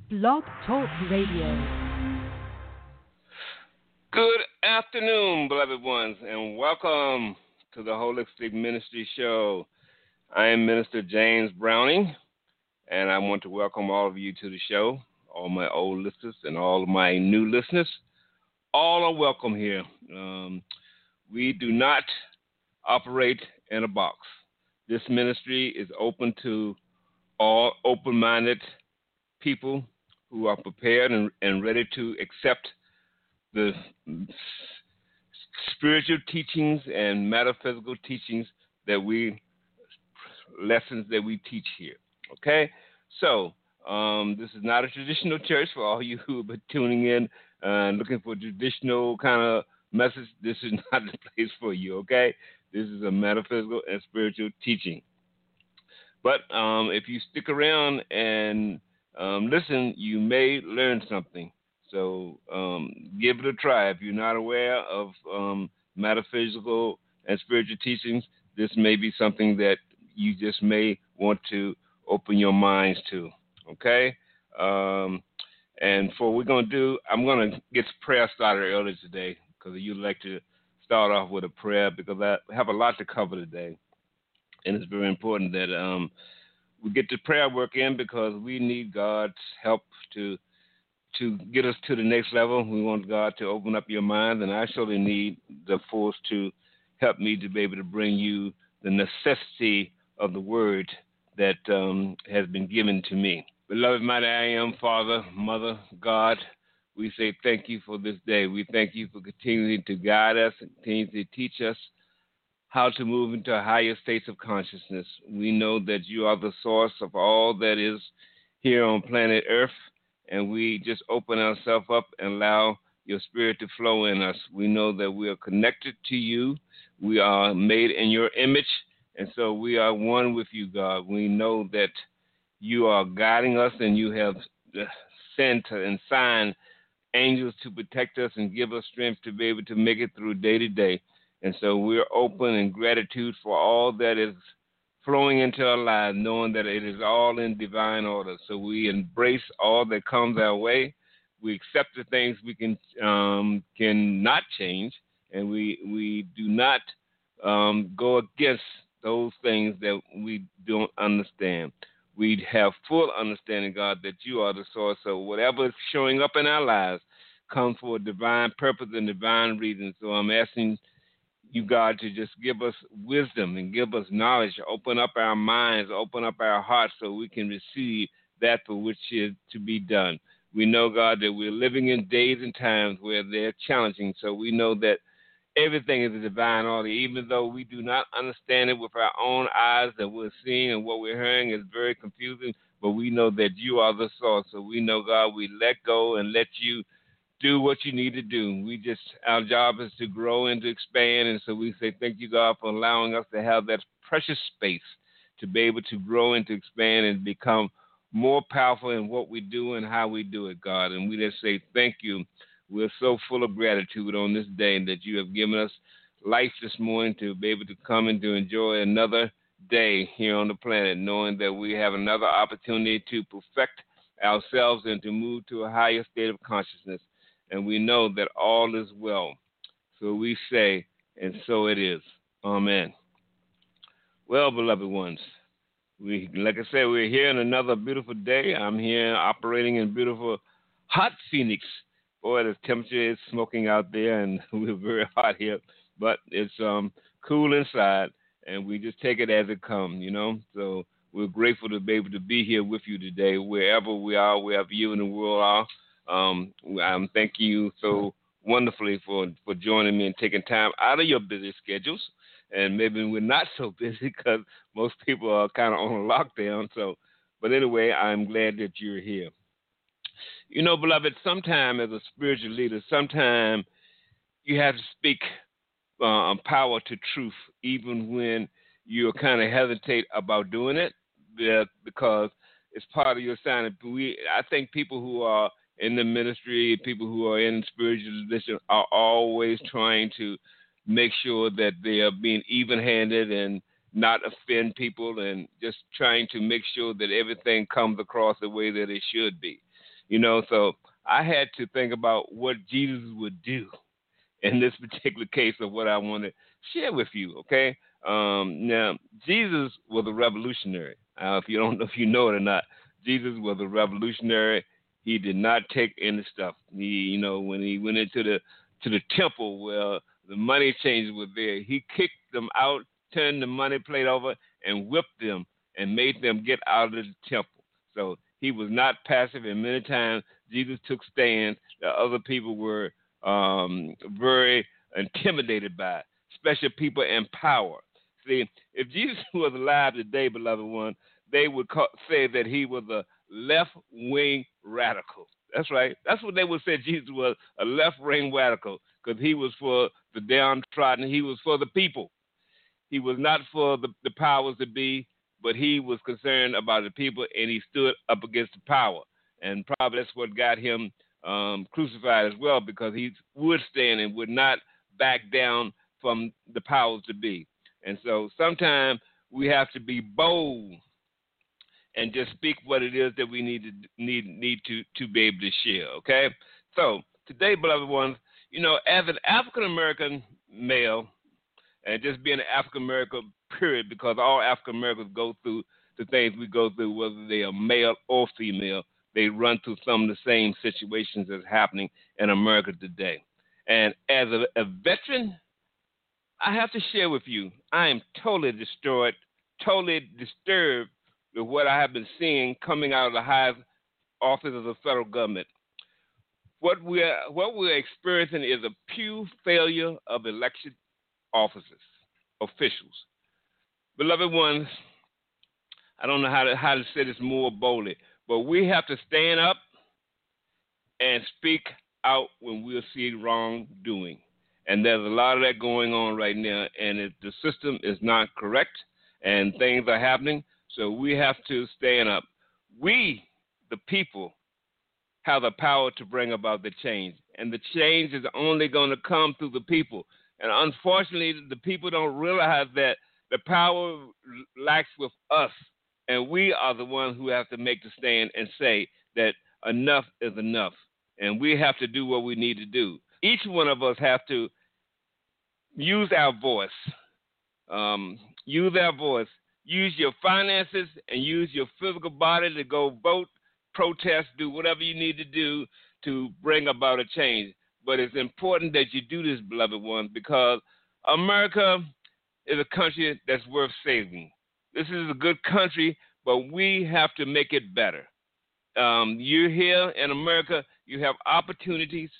Blog Talk Radio. Good afternoon, beloved ones, and welcome to the Holistic Ministry Show. I am Minister James Browning, and I want to welcome all of you to the show, all my old listeners and all of my new listeners. All are welcome here. We do not operate in a box. This ministry is open to all open-minded people who are prepared and ready to accept the spiritual teachings and metaphysical teachings lessons that we teach here. Okay? So, this is not a traditional church for all you who have been tuning in and looking for traditional kind of message. This is not the place for you, okay? This is a metaphysical and spiritual teaching. But if you stick around and listen, you may learn something. So give it a try. If you're not aware of metaphysical and spiritual teachings, this may be something that you just may want to open your minds to, okay? And for what we're going to do, I'm going to get prayer started early today because you'd like to start off with a prayer because I have a lot to cover today. And it's very important that we get the prayer work in because we need God's help to get us to the next level. We want God to open up your mind, and I surely need the force to help me to be able to bring you the necessity of the word that has been given to me. Beloved, mighty I am, Father, Mother, God, we say thank you for this day. We thank you for continuing to guide us and continuing to teach us how to move into higher states of consciousness. We know that you are the source of all that is here on planet Earth, and we just open ourselves up and allow your spirit to flow in us. We know that we are connected to you. We are made in your image, and so we are one with you, God. We know that you are guiding us, and you have sent and signed angels to protect us and give us strength to be able to make it through day to day. And so we're open in gratitude for all that is flowing into our lives, knowing that it is all in divine order. So we embrace all that comes our way. We accept the things we cannot change, and we do not go against those things that we don't understand. We have full understanding, God, that you are the source. So whatever is showing up in our lives comes for a divine purpose and divine reason. So I'm asking you, God, to just give us wisdom and give us knowledge, open up our minds, open up our hearts so we can receive that for which is to be done. We know, God, that we're living in days and times where they're challenging, so we know that everything is a divine order, even though we do not understand it with our own eyes that we're seeing and what we're hearing is very confusing, but we know that you are the source. So we know, God, we let go and let you do what you need to do. Our job is to grow and to expand. And so we say thank you, God, for allowing us to have that precious space to be able to grow and to expand and become more powerful in what we do and how we do it, God. And we just say thank you. We're so full of gratitude on this day that you have given us life this morning to be able to come and to enjoy another day here on the planet, knowing that we have another opportunity to perfect ourselves and to move to a higher state of consciousness. And we know that all is well. So we say, and so it is. Amen. Well, beloved ones, like I said, we're here on another beautiful day. I'm here operating in beautiful hot Phoenix. Boy, the temperature is smoking out there, and we're very hot here. But it's cool inside, and we just take it as it comes, you know. So we're grateful to be able to be here with you today, wherever we are, wherever you in the world are. I'm thanking you so wonderfully for joining me and taking time out of your busy schedules. And maybe we're not so busy because most people are kind of on a lockdown. But anyway, I'm glad that you're here. You know, beloved, sometime as a spiritual leader, sometime you have to speak power to truth, even when you kind of hesitate about doing it, because it's part of your assignment. I think people who are in the ministry, people who are in spiritual position are always trying to make sure that they are being even-handed and not offend people and just trying to make sure that everything comes across the way that it should be. So I had to think about what Jesus would do in this particular case of what I want to share with you. Okay. Now Jesus was a revolutionary. If you don't know if you know it or not, Jesus was a revolutionary. He did not take any stuff. When he went into the temple where the money changers were there, he kicked them out, turned the money plate over, and whipped them and made them get out of the temple. So he was not passive, and many times Jesus took stands that other people were very intimidated by, especially people in power. See, if Jesus was alive today, beloved one, they would say that he was a left-wing radical. That's right. That's what they would say Jesus was, a left-wing radical, because he was for the downtrodden. He was for the people. He was not for the powers that be, but he was concerned about the people, and he stood up against the power. And probably that's what got him crucified as well, because he would stand and would not back down from the powers to be. And so sometimes we have to be bold and just speak what it is that we need to be able to share. Okay. So today, beloved ones, as an African American male, and just being an African American period, because all African Americans go through the things we go through, whether they are male or female, they run through some of the same situations that's happening in America today. And as a veteran, I have to share with you, I am totally destroyed, totally disturbed with what I have been seeing coming out of the highest office of the federal government. What we're experiencing is a pure failure of election officers, officials. Beloved ones, I don't know how to say this more boldly, but we have to stand up and speak out when we see wrongdoing. And there's a lot of that going on right now, and the system is not correct, and things are happening, so we have to stand up. We, the people, have the power to bring about the change, and the change is only going to come through the people. And unfortunately, the people don't realize that the power lacks with us, and we are the ones who have to make the stand and say that enough is enough, and we have to do what we need to do. Each one of us have to use our voice. Use our voice. Use your finances and use your physical body to go vote, protest, do whatever you need to do to bring about a change. But it's important that you do this, beloved ones, because America is a country that's worth saving. This is a good country, but we have to make it better. You're here in America. You have opportunities.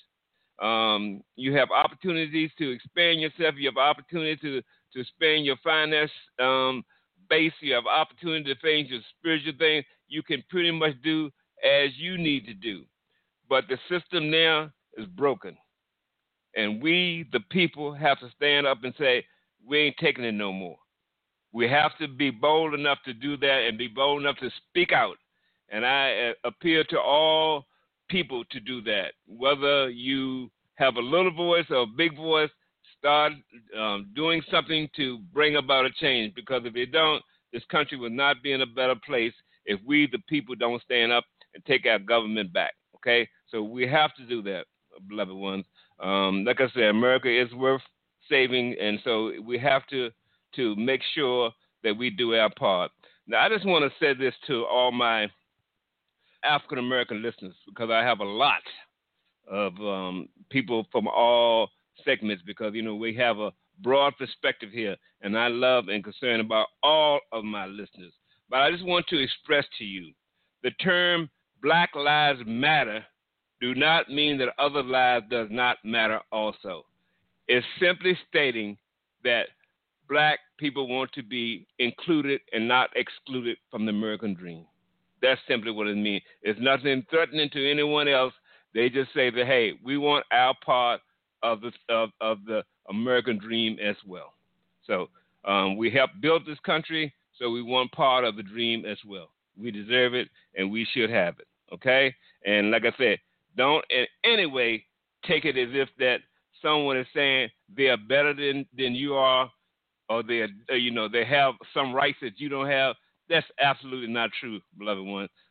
You have opportunities to expand yourself. You have opportunity to expand your finance base. You have opportunity to change your spiritual things. You can pretty much do as you need to do. But the system now is broken. And we, the people, have to stand up and say, we ain't taking it no more. We have to be bold enough to do that and be bold enough to speak out. And I appeal to all people to do that. Whether you have a little voice or a big voice, start doing something to bring about a change. Because if you don't, this country will not be in a better place if we, the people, don't stand up and take our government back. Okay? So we have to do that, beloved ones. Like I said, America is worth saving, and so we have to make sure that we do our part. Now, I just want to say this to all my African-American listeners, because I have a lot of people from all segments, because, we have a broad perspective here, and I love and concerned about all of my listeners. But I just want to express to you the term Black Lives Matter do not mean that other lives does not matter also. It's simply stating that black people want to be included and not excluded from the American dream. That's simply what it means. It's nothing threatening to anyone else. They just say that, hey, we want our part of the American dream as well. So we helped build this country, so we want part of the dream as well. We deserve it, and we should have it, okay? And like I said, don't in any way take it as if that someone is saying they are better than you are, or they have some rights that you don't have. That's absolutely not true, beloved one.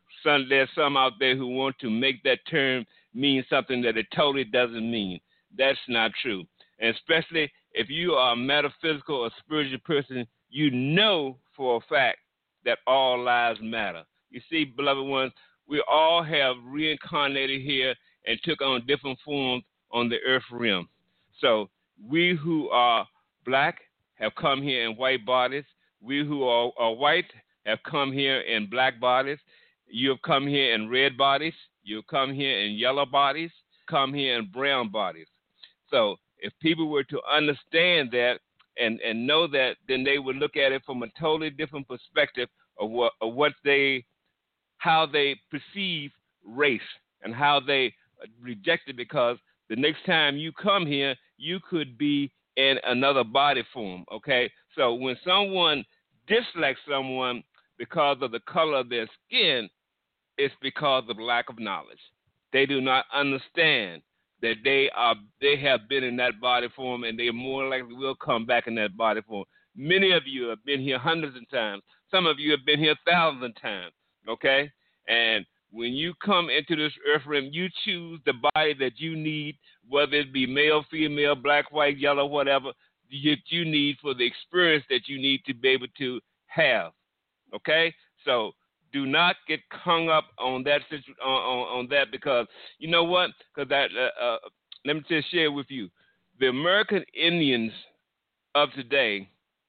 there's some out there who want to make that term mean something that it totally doesn't mean. That's not true. And especially if you are a metaphysical or spiritual person, you know for a fact that all lives matter. You see, beloved ones, we all have reincarnated here and took on different forms on the earth realm. So we who are black have come here in white bodies. We who are white have come here in black bodies. You have come here in red bodies. You've come here in yellow bodies. Come here in brown bodies. So if people were to understand that and know that, then they would look at it from a totally different perspective of how they perceive race and how they reject it, because the next time you come here, you could be in another body form, okay? So when someone dislikes someone because of the color of their skin, it's because of lack of knowledge. They do not understand that they have been in that body form, and they more likely will come back in that body form. Many of you have been here hundreds of times. Some of you have been here thousands of times, okay? And when you come into this earth realm, you choose the body that you need, whether it be male, female, black, white, yellow, whatever, that you need for the experience that you need to be able to have, okay? So do not get hung up on that on that, because you know what? Because let me just share with you, the American Indians of today,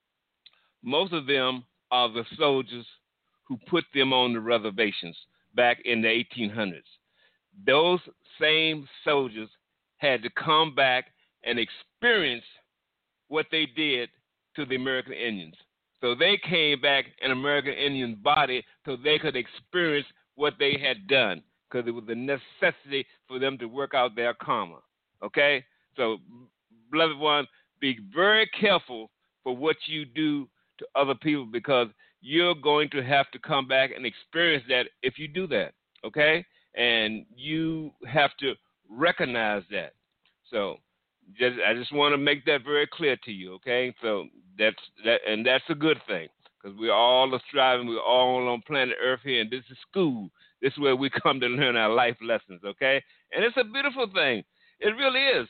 most of them are the soldiers who put them on the reservations back in the 1800s. Those same soldiers had to come back and experience what they did to the American Indians. So they came back in American Indian body so they could experience what they had done, because it was a necessity for them to work out their karma. Okay? So, beloved one, be very careful for what you do to other people, because you're going to have to come back and experience that if you do that. Okay? And you have to recognize that. So, I just want to make that very clear to you, okay? So that's a good thing, because we're all striving. We're all on planet Earth here, and this is school. This is where we come to learn our life lessons, okay? And it's a beautiful thing. It really is.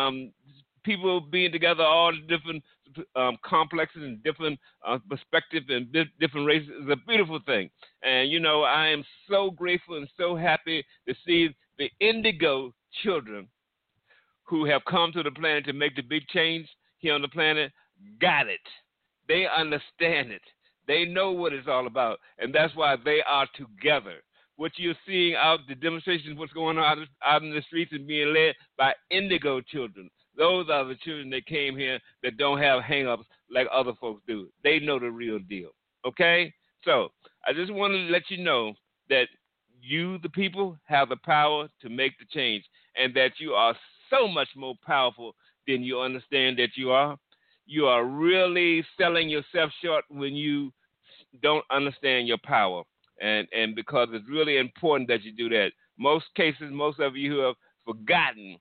People being together, all the different complexes and different perspectives and different races is a beautiful thing. And, you know, I am so grateful and so happy to see the indigo children who have come to the planet to make the big change here on the planet, got it. They understand it. They know what it's all about, and that's why they are together. What you're seeing out, the demonstrations, what's going on out in the streets and being led by indigo children. Those are the children that came here that don't have hang-ups like other folks do. They know the real deal, okay? So I just want to let you know that you, the people, have the power to make the change, and that you are so much more powerful than you understand that you are. You are really selling yourself short when you don't understand your power, and because it's really important that you do that. Most cases, most of you have forgotten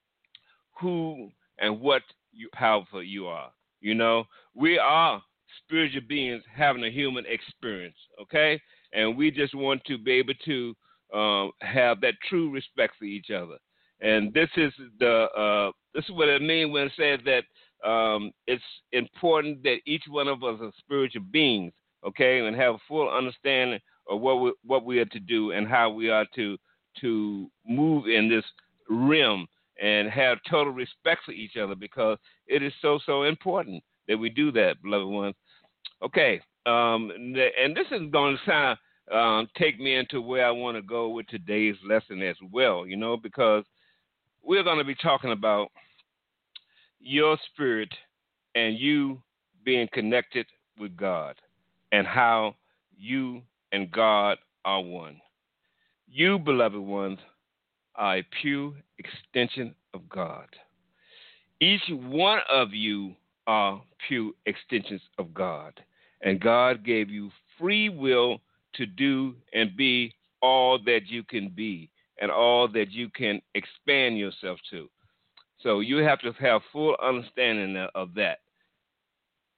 who and what powerful you are. You know, we are spiritual beings having a human experience, okay? And we just want to be able to have that true respect for each other. And this is what it means when it says that it's important that each one of us are spiritual beings, okay, and have a full understanding of what we are to do and how we are to move in this realm, and have total respect for each other, because it is so important that we do that, beloved ones. Okay, and this is going to kind of take me into where I want to go with today's lesson as well, you know, because we're going to be talking about your spirit and you being connected with God, and how you and God are one. You, beloved ones, are a pure extension of God. Each one of you are pure extensions of God, and God gave you free will to do and be all that you can be and all that you can expand yourself to. So you have to have full understanding of that.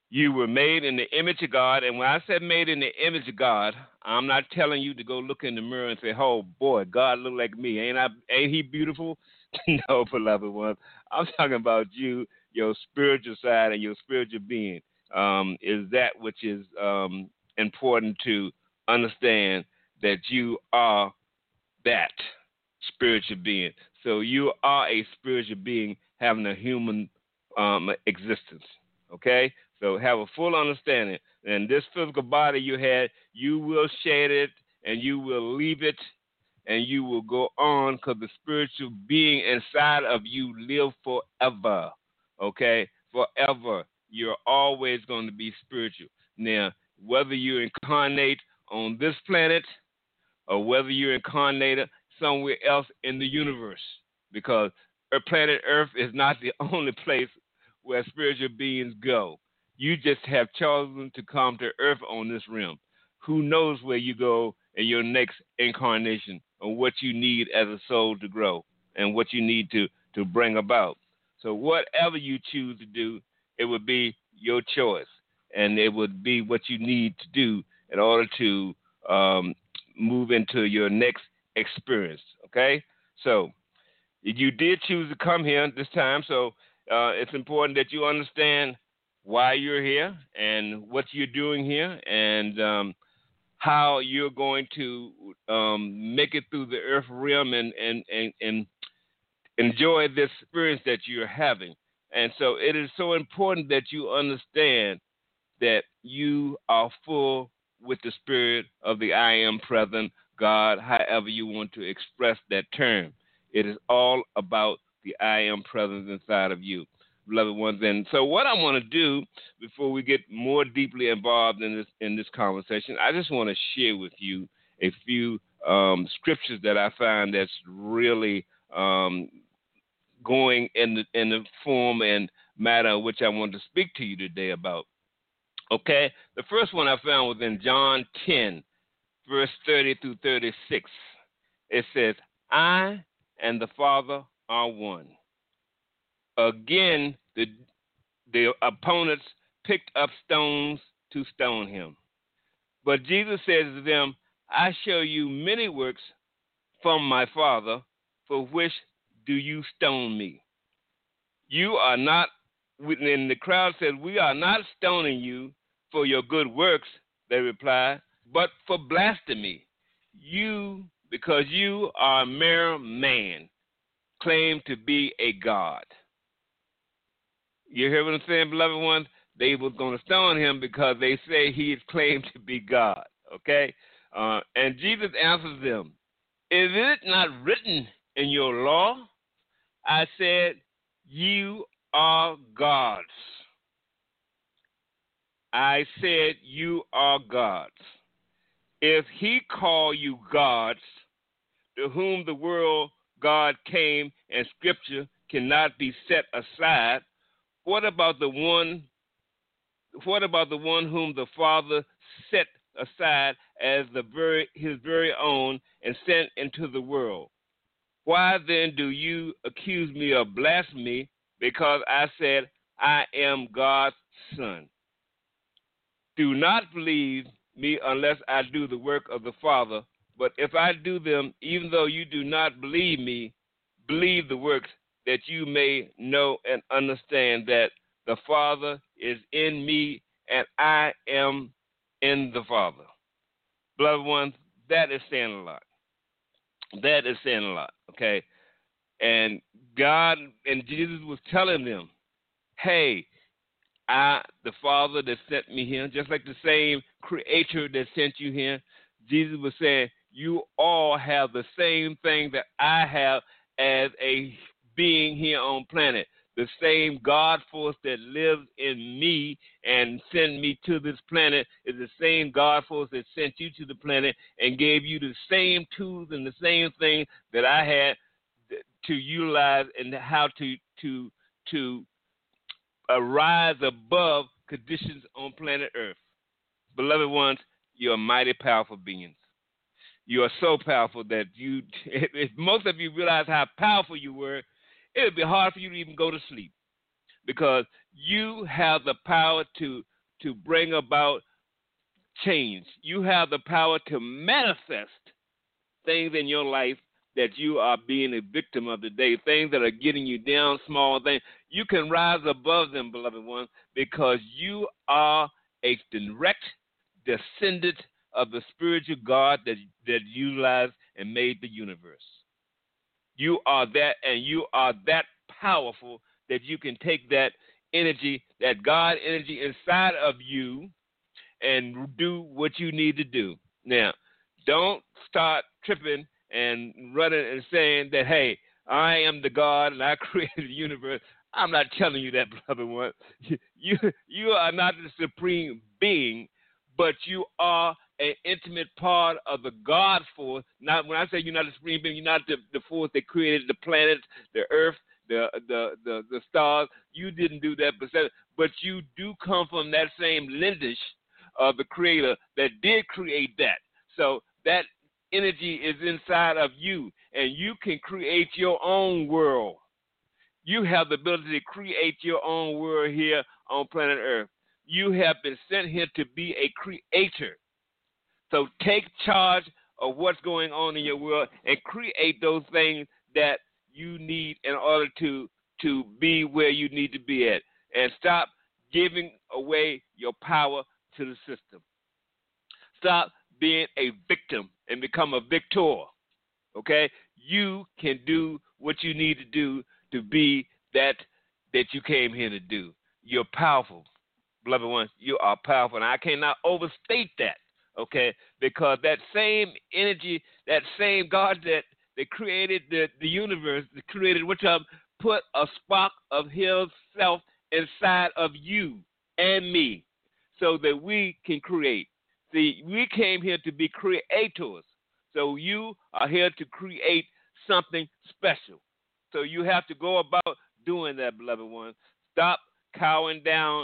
You were made in the image of God. And when I said made in the image of God, I'm not telling you to go look in the mirror and say, oh, boy, God look like me. Ain't he beautiful? No, beloved ones. I'm talking about you, your spiritual side and your spiritual being. Is that which is important to understand, that you are that spiritual being. So you are a spiritual being having a human existence. Okay? So have a full understanding. And this physical body you had, you will shed it and you will leave it and you will go on, because the spiritual being inside of you live forever. Okay? Forever. You're always going to be spiritual. Now, whether you incarnate on this planet or whether you're incarnated somewhere else in the universe, because planet Earth is not the only place where spiritual beings go. You just have chosen to come to Earth on this realm. Who knows where you go in your next incarnation, or what you need as a soul to grow and what you need to bring about. So whatever you choose to do, it would be your choice, and it would be what you need to do in order to move into your next experience, okay? So you did choose to come here this time, so it's important that you understand why you're here and what you're doing here, and how you're going to make it through the earth realm and enjoy this experience that you're having. And so it is so important that you understand that you are full with the spirit of the I am present God, however you want to express that term. It is all about the I am presence inside of you, beloved ones. And so what I want to do before we get more deeply involved in this conversation, I just want to share with you a few scriptures that I find that's really going in the form and matter which I want to speak to you today about. Okay, the first one I found was in John 10, verse 30 through 36. It says, I and the Father are one. Again, the opponents picked up stones to stone him. But Jesus says to them, I show you many works from my Father, for which do you stone me? You are not, and the crowd said, we are not stoning you for your good works, they replied, but for blasphemy. You, because you are a mere man, claim to be a God. You hear what I'm saying, beloved ones? They were going to stone him because they say he has claimed to be God, okay? And Jesus answers them, is it not written in your law? I said, you are gods. I said, you are gods. If he call you gods, to whom the world God came and Scripture cannot be set aside, what about the one whom the Father set aside as his very own and sent into the world? Why then do you accuse me of blasphemy, because I said I am God's son? Do not believe me unless I do the work of the Father. But if I do them, even though you do not believe me, believe the works, that you may know and understand that the Father is in me and I am in the Father. Beloved ones, that is saying a lot. That is saying a lot, okay? And God and Jesus was telling them, hey, the Father that sent me here, just like the same creator that sent you here, Jesus was saying, you all have the same thing that I have as a being here on planet. The same God force that lives in me and sent me to this planet is the same God force that sent you to the planet and gave you the same tools and the same thing that I had to utilize and how to rise above conditions on planet Earth. Beloved ones, you are mighty powerful beings. You are so powerful that if most of you realize how powerful you were, it would be hard for you to even go to sleep, because you have the power to to bring about change. You have the power to manifest things in your life that you are being a victim of today, things that are getting you down, small things. You can rise above them, beloved ones, because you are a direct descendant of the spiritual God that utilized and made the universe. You are that, and you are that powerful that you can take that energy, that God energy inside of you, and do what you need to do. Now, don't start tripping and running and saying that, hey, I am the God and I created the universe. I'm not telling you that, beloved one. You are not the supreme being, but you are an intimate part of the God force. Not when I say you're not the supreme being, you're not the force that created the planets, the earth, the stars. You didn't do that, but you do come from that same lineage of the Creator that did create that. So that energy is inside of you, and you can create your own world. You have the ability to create your own world here on planet Earth. You have been sent here to be a creator. So take charge of what's going on in your world and create those things that you need in order to be where you need to be at. And stop giving away your power to the system. Stop being a victim and become a victor. Okay? You can do what you need to do to be that you came here to do. You're powerful, beloved ones. You are powerful, and I cannot overstate that. Okay? Because that same energy, that same God that created the universe, that created which put a spark of Himself inside of you and me, so that we can create. See, we came here to be creators. So you are here to create something special. So you have to go about doing that, beloved ones. Stop cowering down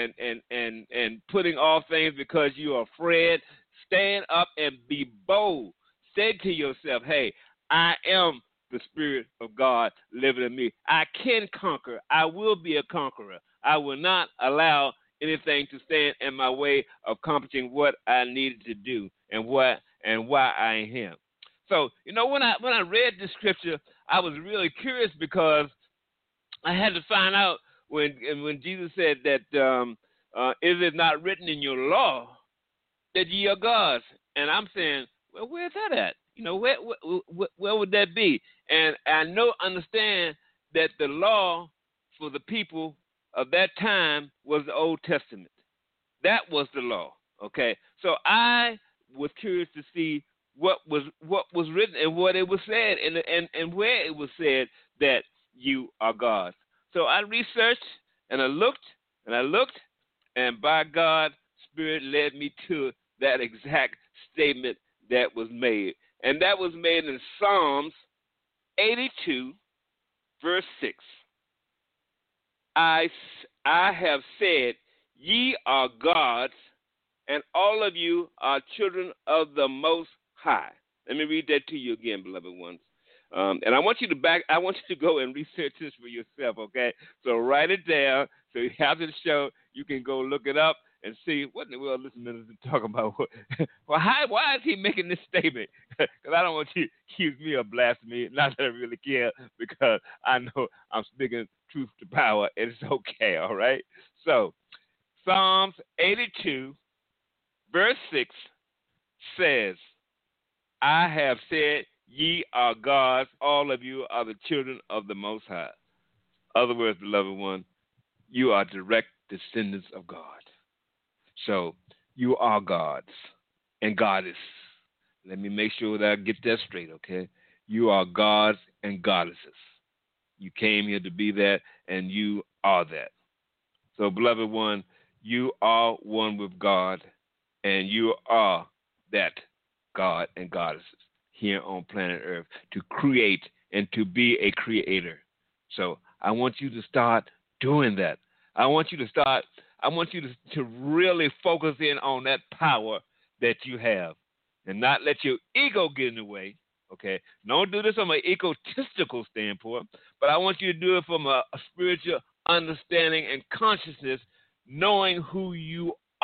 and putting off things because you are afraid. Stand up and be bold. Say to yourself, hey, I am the Spirit of God living in me. I can conquer. I will be a conqueror. I will not allow anything to stand in my way of accomplishing what I needed to do and why I am here. So, when I read this scripture, I was really curious because I had to find out when Jesus said that is it not written in your law that ye are gods? And I'm saying, well, where's that at? Where would that be? And I understand that the law for the people of that time was the Old Testament. That was the law. Okay, so I was curious to see what was written and what it was said and where it was said that you are gods. So I researched and I looked, and by God, Spirit led me to that exact statement that was made. And that was made in Psalms 82, verse 6. I have said, ye are gods, and all of you are children of the Most High. Let me read that to you again, beloved ones. And I want you to go and research this for yourself, okay? So write it down. So you have the show. You can go look it up and see what in the world this minister is talking about. Well, why is he making this statement? Because I don't want you to accuse me of blasphemy. Not that I really care, because I know I'm speaking truth to power, and it's okay, all right? So Psalms 82, verse 6 says, I have said, ye are gods, all of you are the children of the Most High. Other words, beloved one, you are direct descendants of God. So you are gods and goddess. Let me make sure that I get that straight, okay? You are gods and goddesses. You came here to be that, and you are that. So, beloved one, you are one with God, and you are that God and goddesses here on planet Earth to create and to be a creator. So I want you to start doing that. I want you to really focus in on that power that you have and not let your ego get in the way. Okay, don't do this from an egotistical standpoint, but I want you to do it from a spiritual understanding and consciousness, knowing who you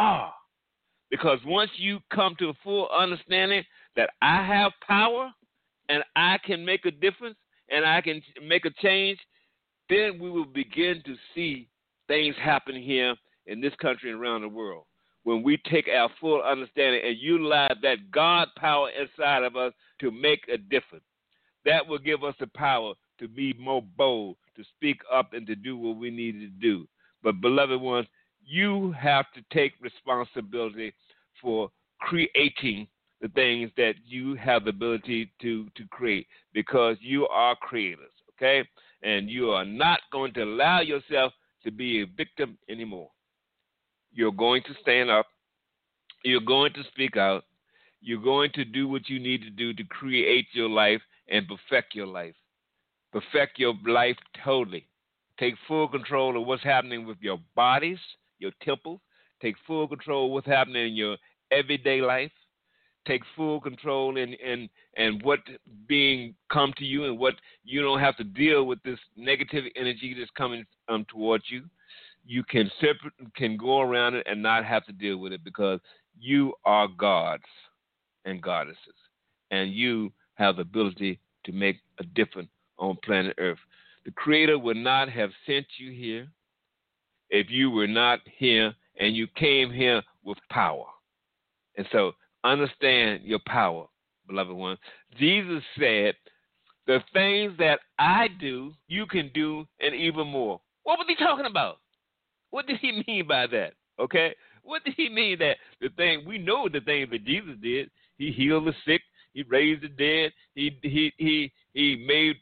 are. Because once you come to a full understanding that I have power and I can make a difference and I can make a change, then we will begin to see things happen here in this country and around the world. When we take our full understanding and utilize that God power inside of us to make a difference, that will give us the power to be more bold, to speak up, and to do what we need to do. But, beloved ones, you have to take responsibility for creating the things that you have the ability to create, because you are creators, okay? And you are not going to allow yourself to be a victim anymore. You're going to stand up. You're going to speak out. You're going to do what you need to do to create your life and perfect your life. Perfect your life totally. Take full control of what's happening with your bodies, your temples. Take full control of what's happening in your everyday life. Take full control in what being come to you, and what you don't have to deal with this negative energy that's coming towards you. You can go around it and not have to deal with it, because you are gods and goddesses, and you have the ability to make a difference on planet Earth. The Creator would not have sent you here if you were not here and you came here with power. And so understand your power, beloved ones. Jesus said, the things that I do, you can do, and even more. What was he talking about? What did he mean by that? Okay? What did he mean that we know the things that Jesus did? He healed the sick. He raised the dead. He made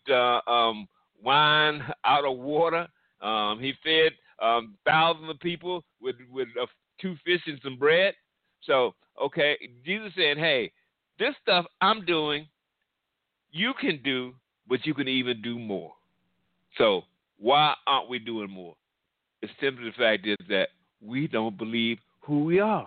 wine out of water. He fed thousands of people with 2 fish and some bread. So, okay, Jesus said, hey, this stuff I'm doing, you can do, but you can even do more. So why aren't we doing more? It's simply the fact is that we don't believe who we are.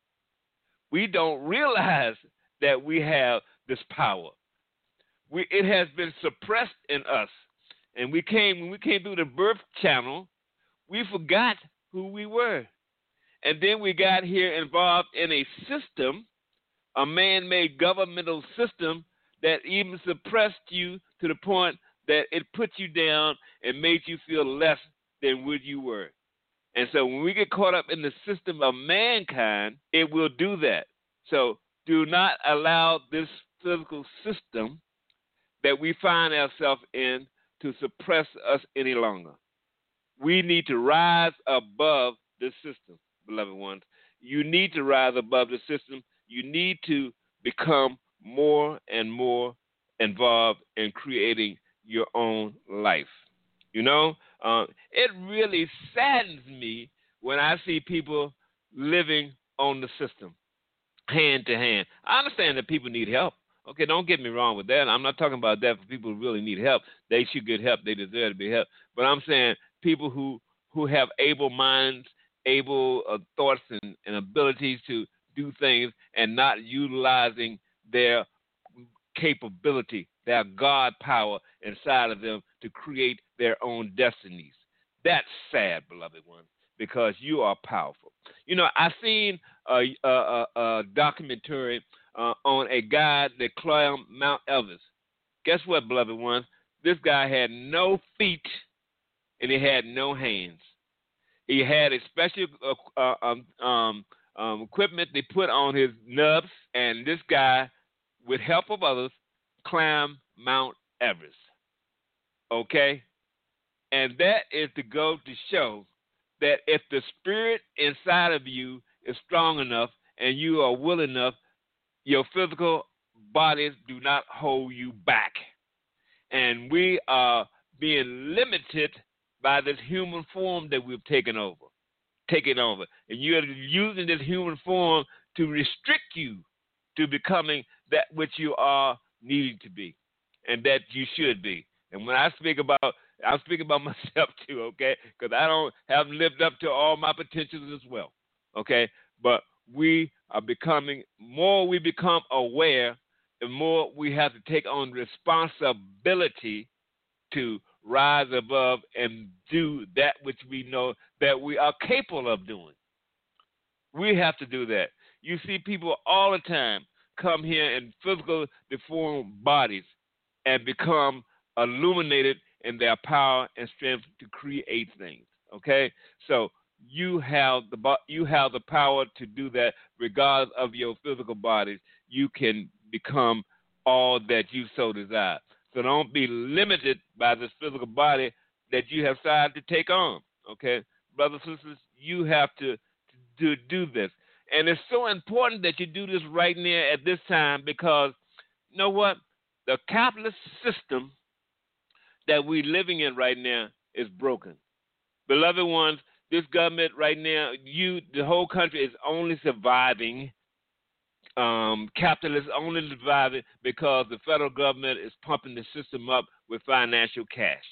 We don't realize that we have this power. It has been suppressed in us. And when we came through the birth channel, we forgot who we were. And then we got here involved in a system, a man-made governmental system, that even suppressed you to the point that it put you down and made you feel less than what you were. And so when we get caught up in the system of mankind, it will do that. So do not allow this physical system that we find ourselves in to suppress us any longer. We need to rise above this system, beloved ones. You need to rise above the system. You need to become more and more involved in creating your own life. You know, it really saddens me when I see people living on the system, hand to hand. I understand that people need help. Okay, don't get me wrong with that. I'm not talking about that for people who really need help. They should get help. They deserve to be helped. But I'm saying people who have able minds, able thoughts and abilities to do things and not utilizing their capability, their God power inside of them to create their own destinies. That's sad, beloved one, because you are powerful. You know, I seen a documentary on a guy that climbed Mount Everest. Guess what, beloved ones? This guy had no feet and he had no hands. He had a special equipment they put on his nubs, and this guy, with help of others, climbed Mount Everest. Okay? And that is to go to show that if the spirit inside of you is strong enough and you are willing enough, your physical bodies do not hold you back. And we are being limited by this human form that we've taken over. And you're using this human form to restrict you to becoming that which you are needing to be and that you should be. And when I'm speaking about myself too, okay? Because I haven't lived up to all my potentials as well, okay? But we are becoming, more we become aware, the more we have to take on responsibility to rise above and do that which we know that we are capable of doing. We have to do that. You see people all the time come here in physical deformed bodies and become illuminated in their power and strength to create things. Okay, so you have the power to do that, regardless of your physical bodies. You can become all that you so desire. So don't be limited by this physical body that you have decided to take on. Okay, brothers and sisters, you have to do this, and it's so important that you do this right now at this time, because you know what? The capitalist system that we're living in right now is broken. Beloved ones, this government right now, the whole country is only surviving. Capitalists only surviving because the federal government is pumping the system up with financial cash.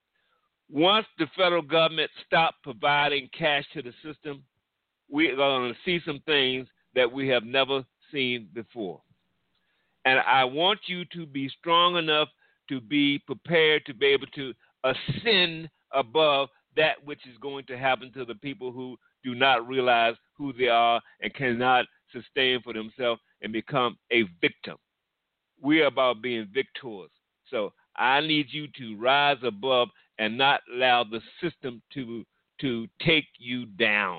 Once the federal government stops providing cash to the system, we are going to see some things that we have never seen before. And I want you to be strong enough to be prepared to be able to ascend above that which is going to happen to the people who do not realize who they are and cannot sustain for themselves and become a victim. We are about being victors. So I need you to rise above and not allow the system to take you down,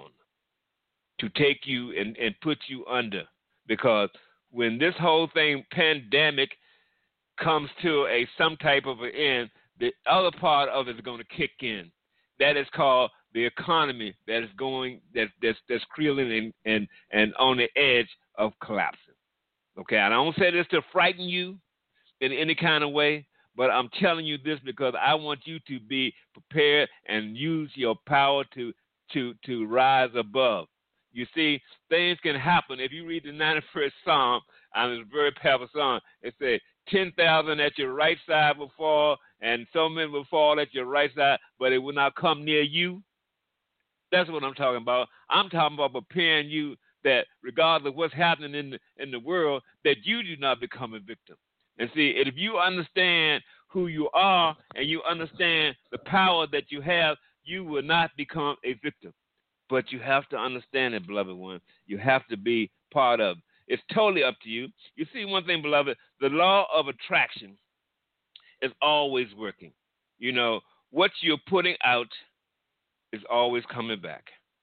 to take you and put you under. Because when this whole thing, pandemic, comes to some type of an end, the other part of it is going to kick in. That is called the economy that is going, that's creating and on the edge of collapsing. Okay, I don't say this to frighten you in any kind of way, but I'm telling you this because I want you to be prepared and use your power to rise above. You see, things can happen. If you read the 91st Psalm, and it's a very powerful song, it says, 10,000 at your right side will fall, and so many will fall at your right side, but it will not come near you. That's what I'm talking about. I'm talking about preparing you that regardless of what's happening in the world, that you do not become a victim. And see, if you understand who you are and you understand the power that you have, you will not become a victim. But you have to understand it, beloved one. You have to be part of it. It's totally up to you. You see, one thing, beloved, the law of attraction is always working. You know, what you're putting out is always coming back.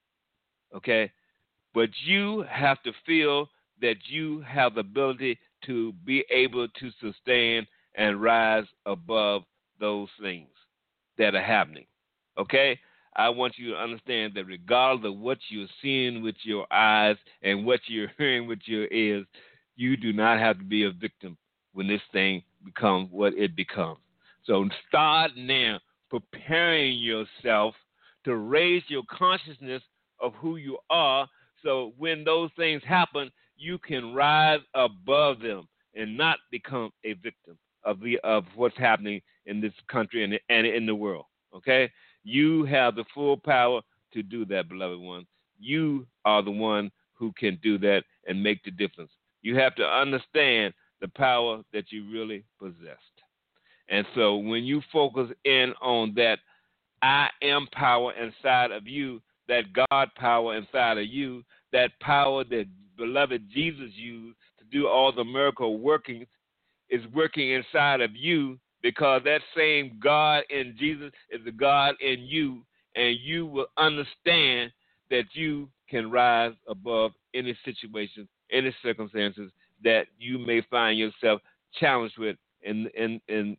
Okay? But you have to feel that you have the ability to be able to sustain and rise above those things that are happening. Okay? I want you to understand that regardless of what you're seeing with your eyes and what you're hearing with your ears, you do not have to be a victim when this thing becomes what it becomes. So start now preparing yourself to raise your consciousness of who you are, so when those things happen, you can rise above them and not become a victim of what's happening in this country and in the world. Okay? You have the full power to do that, beloved one. You are the one who can do that and make the difference. You have to understand the power that you really possessed. And so when you focus in on that I am power inside of you, that God power inside of you, that power that beloved Jesus used to do all the miracle workings is working inside of you, because that same God in Jesus is the God in you, and you will understand that you can rise above any situation, any circumstances that you may find yourself challenged with. And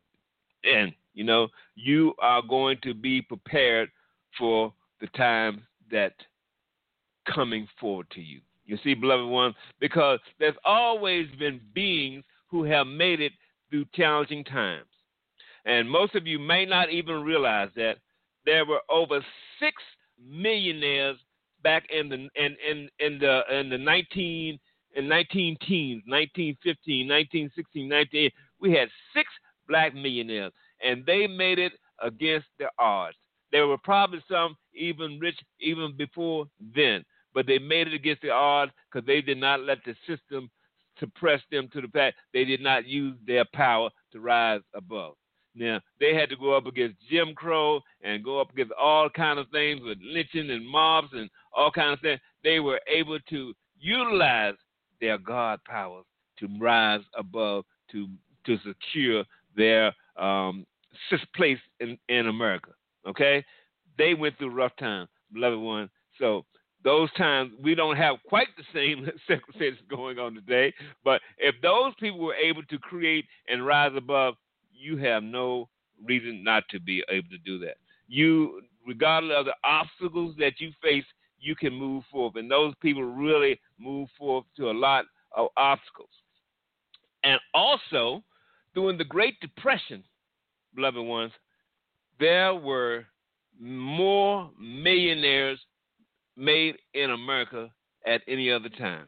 you know, you are going to be prepared for the time that coming forward to you. You see, beloved one, because there's always been beings who have made it through challenging times. And most of you may not even realize that there were over 6 millionaires back in the 19 teens, 1915, 1916, 19. We had 6 black millionaires, and they made it against the odds. There were probably some even rich even before then, but they made it against the odds because they did not let the system suppress them to the fact they did not use their power to rise above. Now, they had to go up against Jim Crow and go up against all kind of things with lynching and mobs and all kind of things. They were able to utilize their God powers to rise above, to secure their place in America. Okay? They went through rough times, beloved one. So those times, we don't have quite the same circumstances going on today. But if those people were able to create and rise above, you have no reason not to be able to do that. You, regardless of the obstacles that you face, you can move forward. And those people really move forward to a lot of obstacles. And also, during the Great Depression, beloved ones, there were more millionaires made in America at any other time.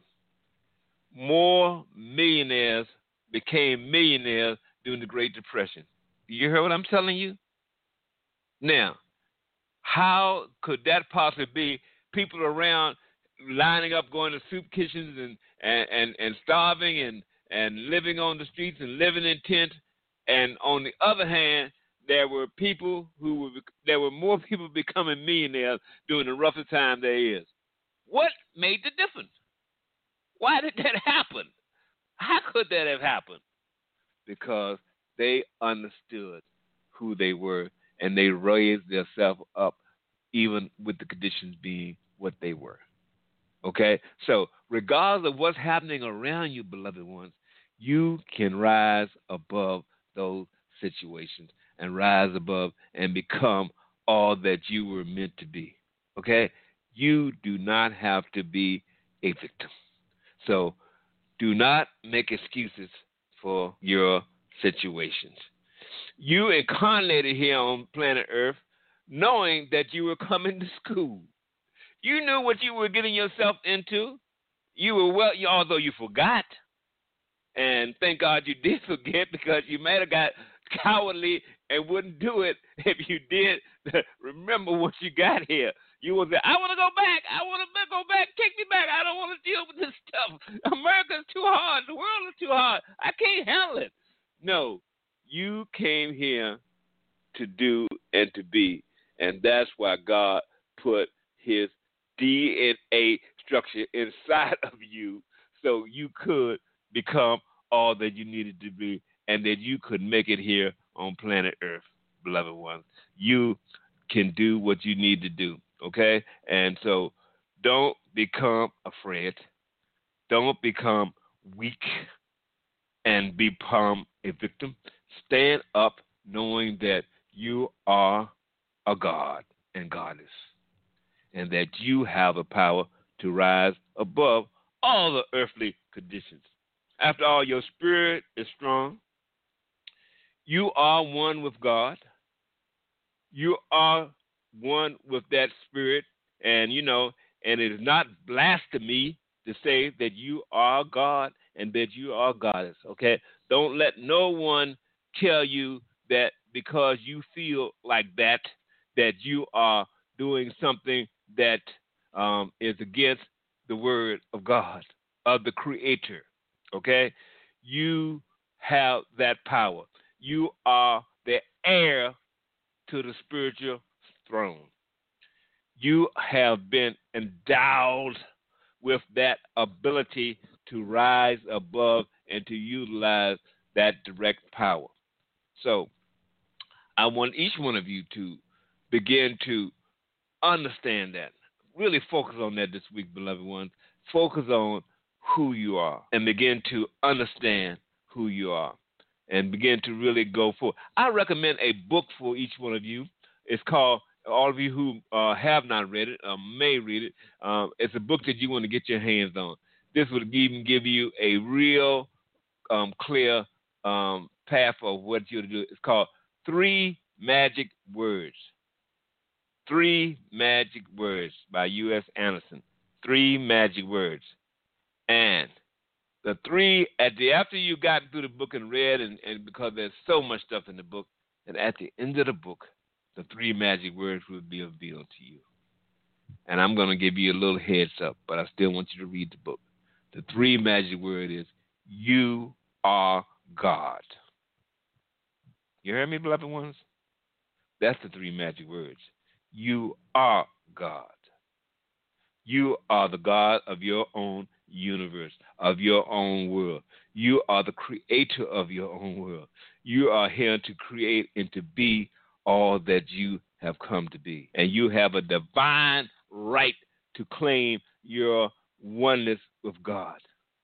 More millionaires became millionaires during the Great Depression. You hear what I'm telling you? Now, how could that possibly be? People around lining up, going to soup kitchens and starving and living on the streets and living in tents. And on the other hand, there were more people becoming millionaires during the roughest time there is. What made the difference? Why did that happen? How could that have happened? Because they understood who they were and they raised themselves up even with the conditions being what they were. Okay? So regardless of what's happening around you, beloved ones, you can rise above those situations and rise above and become all that you were meant to be. Okay? You do not have to be a victim. So do not make excuses for your situations. You incarnated here on planet Earth knowing that you were coming to school. You knew what you were getting yourself into. You were although you forgot. And thank God you did forget, because you might have got cowardly and wouldn't do it if you did remember what you got here. You would say, I want to go back. I want to go back. Take me back. I don't want to deal with this stuff. America's too hard. The world is too hard. I can't handle it. No, you came here to do and to be. And that's why God put his DNA structure inside of you so you could become all that you needed to be and that you could make it here on planet Earth, beloved ones. You can do what you need to do, okay? And so don't become afraid. Don't become weak and become a victim. Stand up knowing that you are a God and goddess, and that you have a power to rise above all the earthly conditions. After all, your spirit is strong. You are one with God. You are one with that spirit, and and it is not blasphemy to say that you are God and that you are goddess, okay? Don't let no one tell you that because you feel like that you are doing something that is against the word of God, of the Creator, okay? You have that power. You are the heir to the spiritual throne. You have been endowed with that ability to rise above and to utilize that direct power. So I want each one of you to begin to understand that. Really focus on that this week, beloved ones. Focus on who you are and begin to understand who you are and begin to really go forward. I recommend a book for each one of you. It's called, all of you who have not read it may read it. It's a book that you want to get your hands on. This would even give you a real clear path of what you're to do. It's called 3 Magic Words. 3 Magic Words by U.S. Anderson. 3 Magic Words. And the 3, after you got through the book and read, and because there's so much stuff in the book, and at the end of the book, the 3 magic words will be revealed to you. And I'm going to give you a little heads up, but I still want you to read the book. The 3 magic word is, you are God. You hear me, beloved ones? That's the three magic words. You are God. You are the God of your own universe, of your own world. You are the creator of your own world. You are here to create and to be all that you have come to be. And you have a divine right to claim your oneness with God.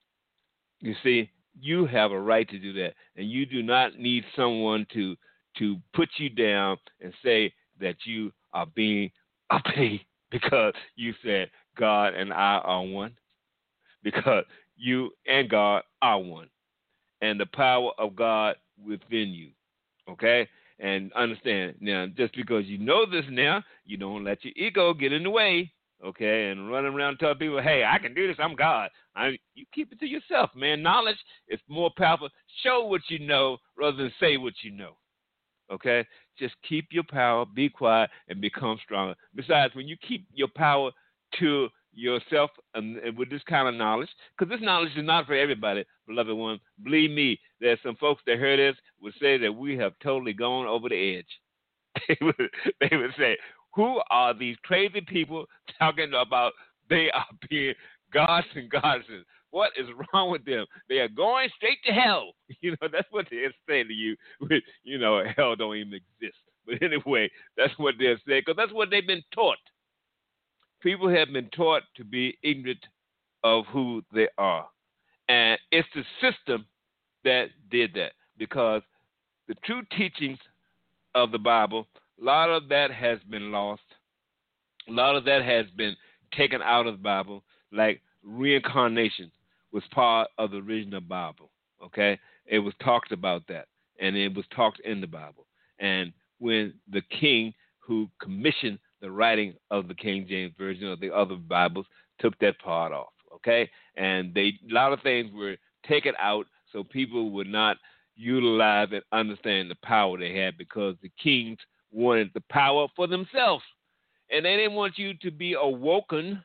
You see, you have a right to do that. And you do not need someone to put you down and say that you are being uppity because you said God and I are one. Because you and God are one. And the power of God within you. Okay? And understand, now, just because you know this now, you don't let your ego get in the way, okay, and run around telling people, hey, I can do this, I'm God. You keep it to yourself, man. Knowledge is more powerful. Show what you know rather than say what you know, okay? Just keep your power, be quiet, and become stronger. Besides, when you keep your power to yourself and with this kind of knowledge, because this knowledge is not for everybody, beloved one. Believe me, there's some folks that heard this would say that we have totally gone over the edge. They would say, who are these crazy people talking about they are being gods and goddesses? What is wrong with them? They are going straight to hell. That's what they're saying to you. Hell don't even exist. But anyway, that's what they're saying, because that's what they've been taught. People have been taught to be ignorant of who they are. And it's the system that did that, because the true teachings of the Bible, a lot of that has been lost. A lot of that has been taken out of the Bible, like reincarnation was part of the original Bible, okay? It was talked about that, and it was talked in the Bible. And when the king who commissioned the writing of the King James Version or the other Bibles took that part off, okay? And a lot of things were taken out so people would not utilize and understand the power they had, because the kings wanted the power for themselves. And they didn't want you to be awoken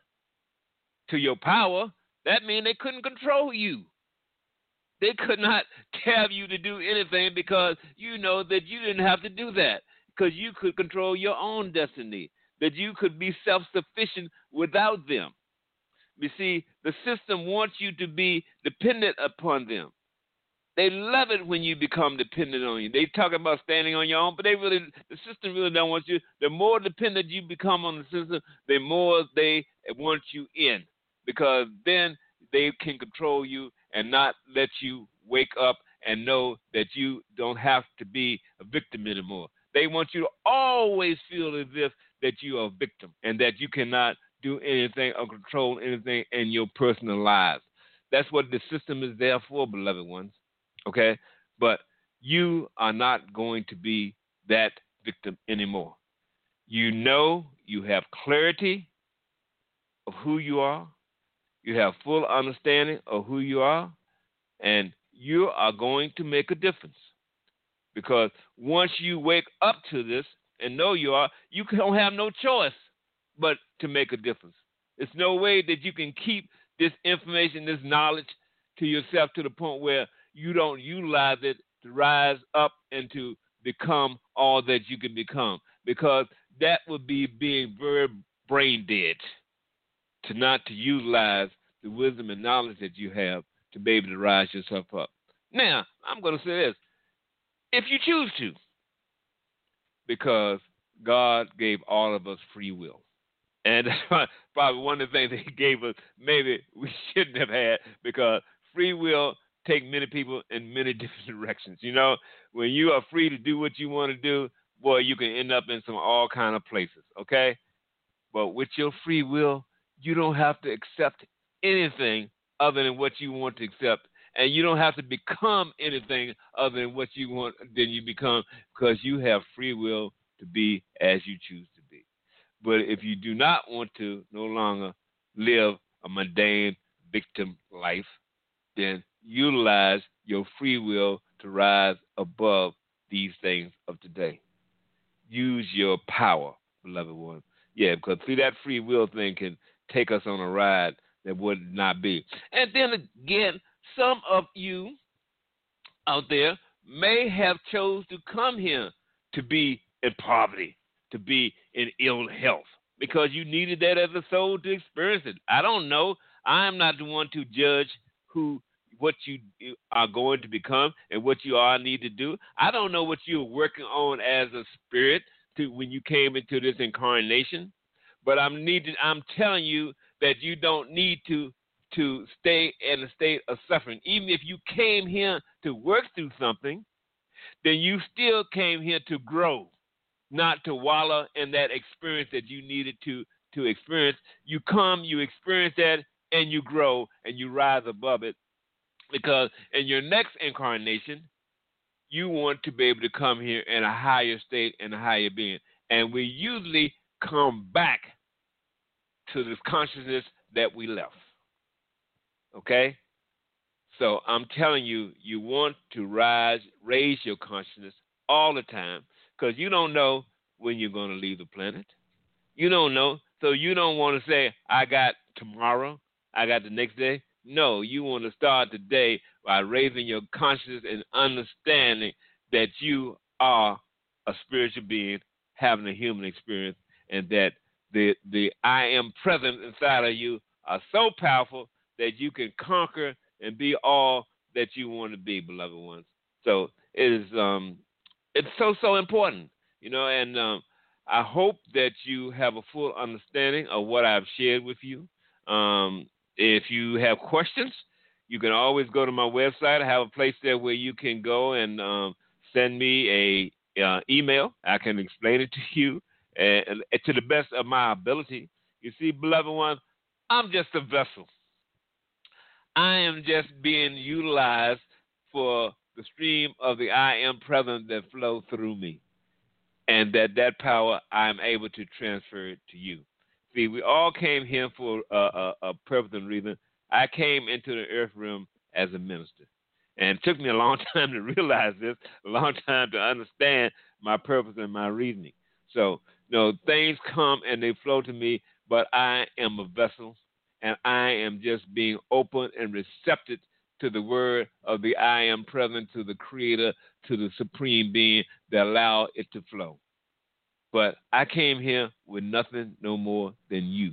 to your power. That means they couldn't control you. They could not tell you to do anything, because you know that you didn't have to do that, because you could control your own destiny, that you could be self-sufficient without them. You see, the system wants you to be dependent upon them. They love it when you become dependent on you. They talk about standing on your own, but the system really don't want you. The more dependent you become on the system, the more they want you in, because then they can control you and not let you wake up and know that you don't have to be a victim anymore. They want you to always feel as if that you are a victim and that you cannot do anything or control anything in your personal lives. That's what the system is there for, beloved ones. Okay? But you are not going to be that victim anymore. You know, you have clarity of who you are. You have full understanding of who you are. And you are going to make a difference. Because once you wake up to this and know you are, you don't have no choice but to make a difference. There's no way that you can keep this information, this knowledge to yourself to the point where you don't utilize it to rise up and to become all that you can become, because that would be being very brain dead, to not to utilize the wisdom and knowledge that you have to be able to rise yourself up. Now, I'm going to say this. If you choose to, because God gave all of us free will. And that's probably one of the things that he gave us maybe we shouldn't have had, because free will take many people in many different directions. When you are free to do what you want to do, boy, you can end up in some all kind of places, okay? But with your free will, you don't have to accept anything other than what you want to accept. And you don't have to become anything other than what you want, then you become, because you have free will to be as you choose to be. But if you do not want to no longer live a mundane victim life, then utilize your free will to rise above these things of today. Use your power, beloved one. Yeah, because see, that free will thing can take us on a ride that would not be. And then again, some of you out there may have chose to come here to be in poverty, to be in ill health, because you needed that as a soul to experience it. I don't know. I am not the one to judge what you are going to become and what you all need to do. I don't know what you're working on as a spirit to when you came into this incarnation, but I'm telling you that you don't need to stay in a state of suffering. Even if you came here to work through something, then you still came here to grow, not to wallow in that experience that you needed to experience. You come, you experience that, and you grow, and you rise above it. Because in your next incarnation, you want to be able to come here in a higher state and a higher being. And we usually come back to this consciousness that we left. Okay? So I'm telling you, you want to raise your consciousness all the time, because you don't know when you're going to leave the planet. You don't know. So you don't want to say, I got tomorrow, I got the next day. No, you want to start today by raising your consciousness and understanding that you are a spiritual being having a human experience, and that the I am present inside of you are so powerful that you can conquer and be all that you want to be, beloved ones. So it is it's so important, and I hope that you have a full understanding of what I've shared with you. If you have questions, you can always go to my website. I have a place there where you can go and send me a email. I can explain it to you to the best of my ability. You see, beloved ones, I'm just a vessel. I am just being utilized for the stream of the I am present that flows through me, and that power I'm able to transfer it to you. See, we all came here for a purpose and reason. I came into the earth realm as a minister, and it took me a long time to realize this, a long time to understand my purpose and my reasoning. So, things come and they flow to me, but I am a vessel, and I am just being open and receptive to the word of the I am present, to the Creator, to the Supreme Being that allow it to flow. But I came here with nothing no more than you.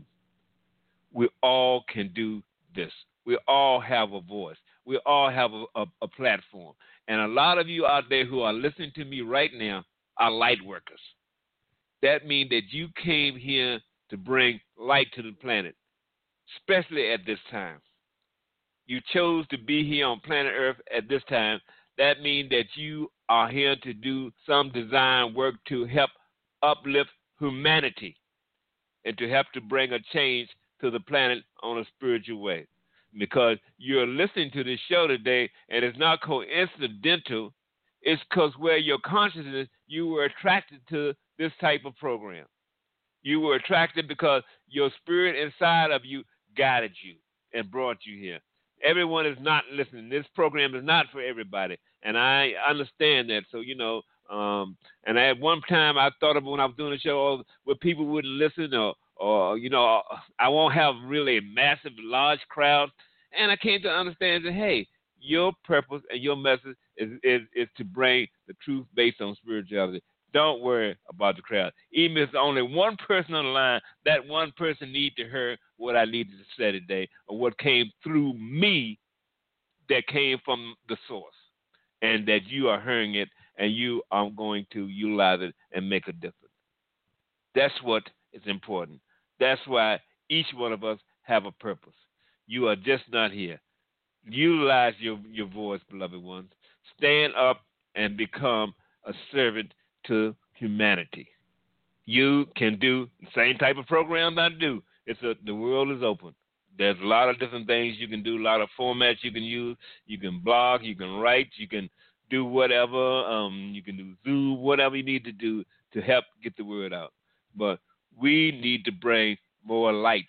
We all can do this. We all have a voice. We all have a platform. And a lot of you out there who are listening to me right now are light workers. That means that you came here to bring light to the planet, especially at this time. You chose to be here on planet Earth at this time. That means that you are here to do some design work to help uplift humanity and to help to bring a change to the planet on a spiritual way. Because you're listening to this show today, and it's not coincidental. It's because where your consciousness, you were attracted to this type of program. You were attracted because your spirit inside of you guided you and brought you here. Everyone is not listening. This program is not for everybody, and I understand that. So, and at one time I thought of when I was doing the show, where people wouldn't listen, or I won't have really massive, large crowds. And I came to understand that, hey, your purpose and your message is to bring the truth based on spirituality. Don't worry about the crowd. Even if there's only one person on the line, that one person needs to hear what I needed to say today, or what came through me that came from the source, and that you are hearing it, and you are going to utilize it and make a difference. That's what is important. That's why each one of us have a purpose. You are just not here. Utilize your voice, beloved ones. Stand up and become a servant to humanity. You can do the same type of program I do. The world is open. There's a lot of different things you can do, a lot of formats you can use. You can blog, you can write, you can do whatever. You can do Zoom, whatever you need to do to help get the word out. But we need to bring more light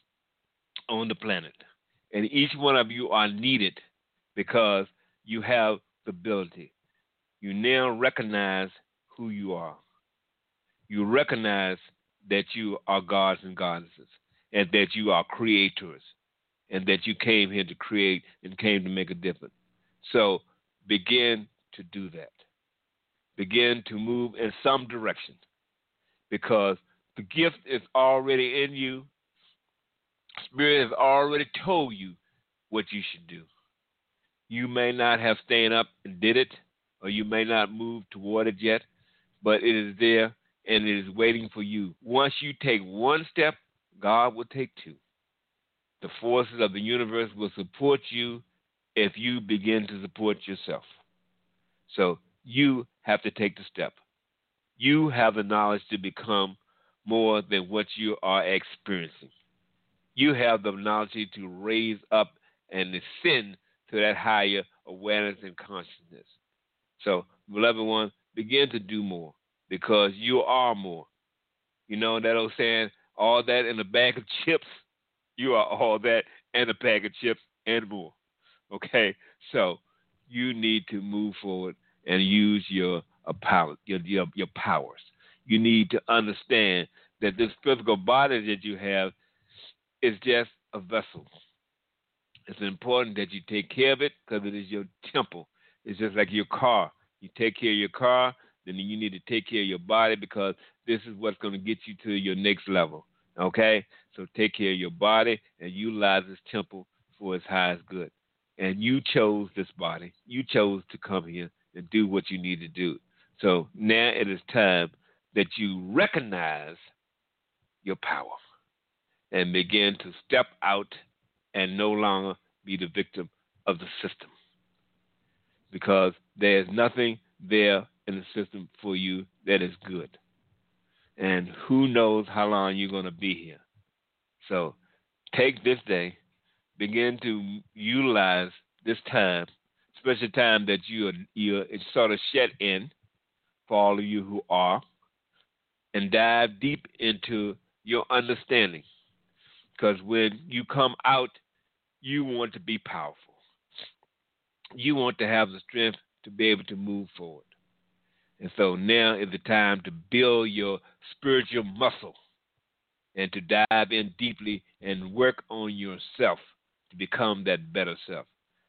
on the planet. And each one of you are needed because you have the ability. You now recognize who you are. You recognize that you are gods and goddesses, and that you are creators, and that you came here to create and came to make a difference. So begin to do that. Begin to move in some direction because the gift is already in you. Spirit has already told you what you should do. You may not have stayed up and did it, or you may not move toward it yet, but it is there and it is waiting for you. Once you take one step, God will take two. The forces of the universe will support you if you begin to support yourself. So you have to take the step. You have the knowledge to become more than what you are experiencing. You have the knowledge to raise up and ascend to that higher awareness and consciousness. So, beloved one, begin to do more because you are more. You know that old saying, all that in a bag of chips, you are all that and a bag of chips and more. Okay? So, you need to move forward and use your powers. You need to understand that this physical body that you have is just a vessel. It's important that you take care of it because it is your temple. It's just like your car. You take care of your car, then you need to take care of your body because this is what's going to get you to your next level. Okay? So take care of your body and utilize this temple for its highest good. And you chose this body. You chose to come here and do what you need to do. So now it is time that you recognize your power and begin to step out and no longer be the victim of the system. Because there's nothing there in the system for you that is good. And who knows how long you're going to be here. So take this day, begin to utilize this time, special time that you're sort of shut in for all of you who are, and dive deep into your understanding. Because when you come out, you want to be powerful. You want to have the strength to be able to move forward. And so now is the time to build your spiritual muscle and to dive in deeply and work on yourself to become that better self.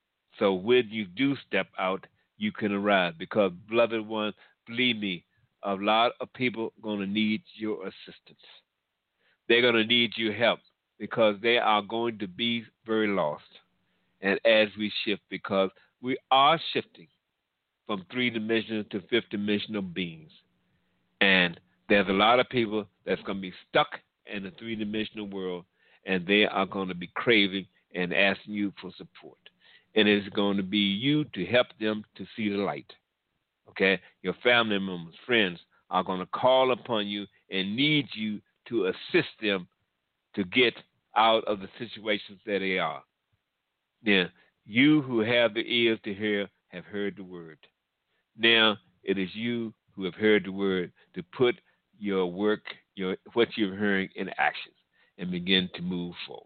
So when you do step out, you can arise. Because, beloved one, believe me, a lot of people are going to need your assistance. They're going to need your help because they are going to be very lost. And as we shift, because we are shifting from 3-dimensional to 5th-dimensional beings. And there's a lot of people that's going to be stuck in the 3-dimensional world, and they are going to be craving and asking you for support. And it's going to be you to help them to see the light. Okay? Your family members, friends are going to call upon you and need you to assist them to get out of the situations that they are. Now, you who have the ears to hear have heard the word. Now, it is you who have heard the word to put your work, what you're hearing in action and begin to move forward.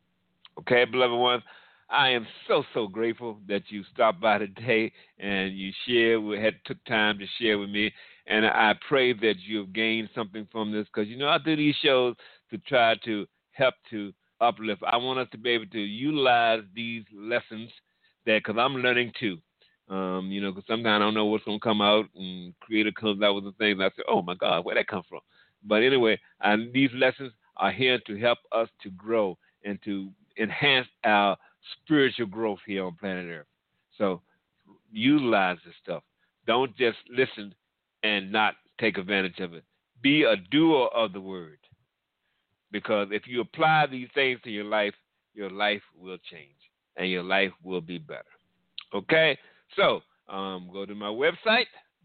Okay, beloved ones, I am so grateful that you stopped by today and you took time to share with me. And I pray that you've gained something from this because, I do these shows to try to help to uplift. I want us to be able to utilize these lessons because I'm learning too. Because sometimes I don't know what's going to come out, and creator comes out with the things. I say, oh, my God, where'd that come from? But anyway, these lessons are here to help us to grow and to enhance our spiritual growth here on planet Earth. So utilize this stuff. Don't just listen and not take advantage of it. Be a doer of the word. Because if you apply these things to your life will change and your life will be better. Okay? So, go to my website,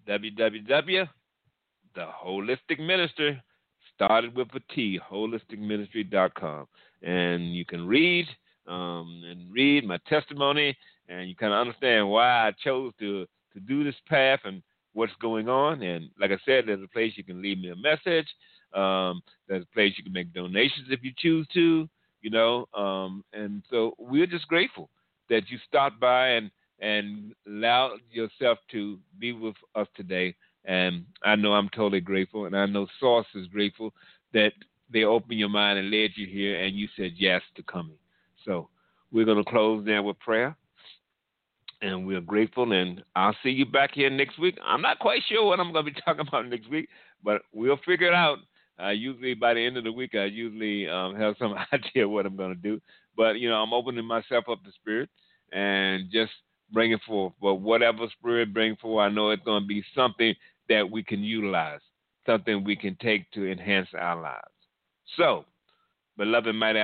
www.theholisticminister, started with a T, holisticministry.com. And you can read my testimony, and you kind of understand why I chose to do this path and what's going on. And like I said, there's a place you can leave me a message. There's a place you can make donations if you choose to, and so we're just grateful that you stopped by and allowed yourself to be with us today. And I know I'm totally grateful, and I know Source is grateful that they opened your mind and led you here, and you said yes to coming. So we're going to close now with prayer. And we're grateful, and I'll see you back here next week. I'm not quite sure what I'm going to be talking about next week, but we'll figure it out. Usually by the end of the week, I usually have some idea what I'm going to do. But, I'm opening myself up to Spirit and just bringing forth. But whatever Spirit brings forth, I know it's going to be something that we can utilize, something we can take to enhance our lives. So, beloved mighty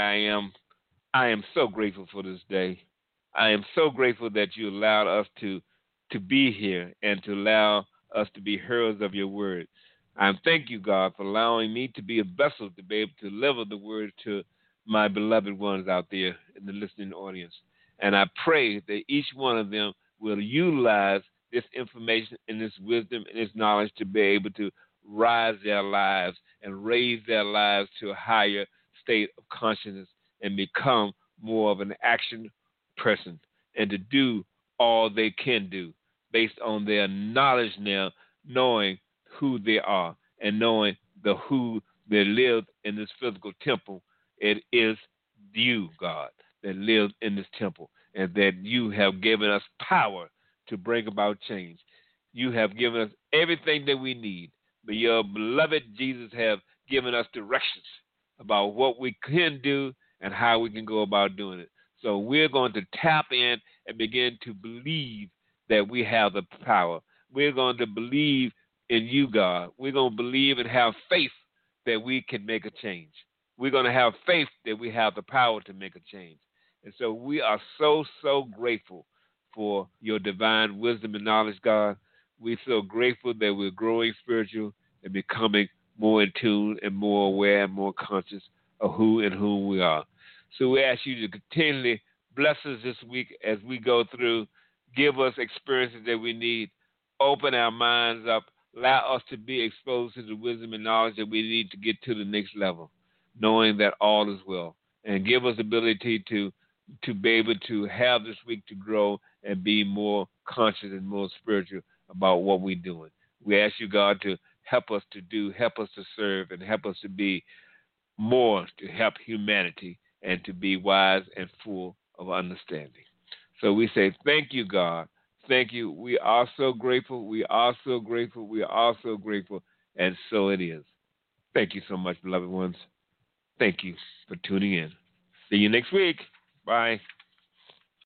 I am so grateful for this day. I am so grateful that you allowed us to be here and to allow us to be hearers of your word. I thank you, God, for allowing me to be a vessel to be able to deliver the word to my beloved ones out there in the listening audience. And I pray that each one of them will utilize this information and this wisdom and this knowledge to be able to rise their lives and raise their lives to a higher state of consciousness and become more of an action person and to do all they can do based on their knowledge now, knowing who they are and knowing the who that live in this physical temple. It is you, God, that lives in this temple, and that you have given us power to bring about change. You have given us everything that we need, but your beloved Jesus have given us directions about what we can do and how we can go about doing it. So we're going to tap in and begin to believe that we have the power. We're going to believe in you, God. We're going to believe and have faith that we can make a change. We're going to have faith that we have the power to make a change. And so we are so, so grateful for your divine wisdom and knowledge, God. We're so grateful that we're growing spiritual and becoming more in tune and more aware and more conscious of who and whom we are. So we ask you to continually bless us this week as we go through, give us experiences that we need, open our minds up, allow us to be exposed to the wisdom and knowledge that we need to get to the next level, knowing that all is well, and give us the ability to be able to have this week to grow and be more conscious and more spiritual about what we're doing. We ask you, God, to help us to do, help us to serve, and help us to be more to help humanity and to be wise and full of understanding. So we say, thank you, God. Thank you. We are so grateful. We are so grateful. We are so grateful. And so it is. Thank you so much, beloved ones. Thank you for tuning in. See you next week. Bye.